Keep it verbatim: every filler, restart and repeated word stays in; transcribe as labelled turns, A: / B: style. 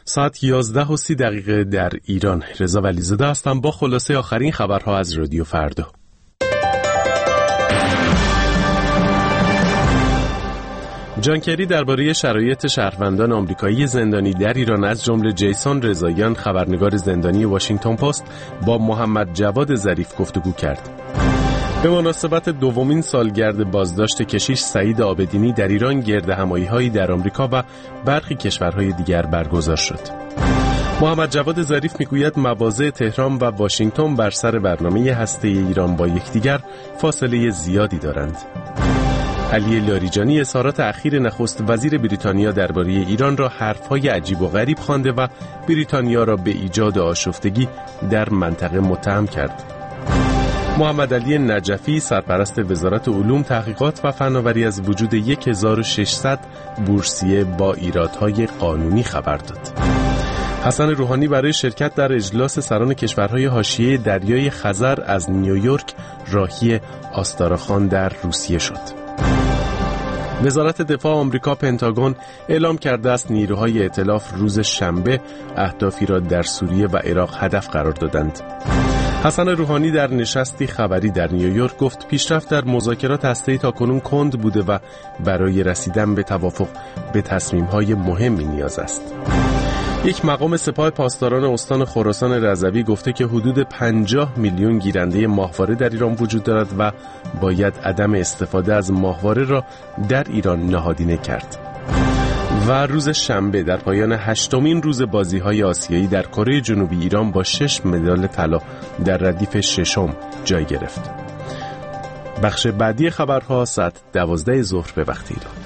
A: ساعت یازده و سی دقیقه در ایران. رضا ولیزاده هستم با خلاصه آخرین خبرها از رادیو فردا. جان کری درباره شرایط شهروندان آمریکایی زندانی در ایران از جمله جیسون رضاییان خبرنگار زندانی واشنگتن پست با محمد جواد ظریف گفتگو کرد. به مناسبت دومین سالگرد بازداشت کشیش سعید عابدینی در ایران گردهمایی‌هایی در آمریکا و برخی کشورهای دیگر برگزار شد. محمد جواد ظریف میگوید مواضع تهران و واشنگتن بر سر برنامه هسته ایران با یکدیگر فاصله زیادی دارند. علی لاریجانی اظهارات اخیر نخست وزیر بریتانیا درباره ایران را حرف‌های عجیب و غریب خوانده و بریتانیا را به ایجاد آشفتگی در منطقه متهم کرد. محمد علی نجفی سرپرست وزارت علوم، تحقیقات و فناوری از وجود هزار و ششصد بورسیه با ایرادهای قانونی خبر داد. حسن روحانی برای شرکت در اجلاس سران کشورهای حاشیه دریای خزر از نیویورک راهی آستاراخان در روسیه شد. وزارت دفاع آمریکا پنتاگون اعلام کرده است نیروهای ائتلاف روز شنبه اهدافی را در سوریه و عراق هدف قرار دادند. حسن روحانی در نشستی خبری در نیویورک گفت پیشرفت در مذاکرات هسته‌ای تاکنون کند بوده و برای رسیدن به توافق به تصمیم‌های مهمی نیاز است. یک مقام سپاه پاسداران استان خراسان رضوی گفته که حدود پنجاه میلیون گیرنده ماهواره در ایران وجود دارد و باید عدم استفاده از ماهواره را در ایران نهادینه کرد. و روز شنبه در پایان هشتمین روز بازی‌های آسیایی در کره جنوبی ایران با شش مدال طلا در ردیف ششم جای گرفت. بخش بعدی خبرها ساعت دوازده ظهر به وقت ایران.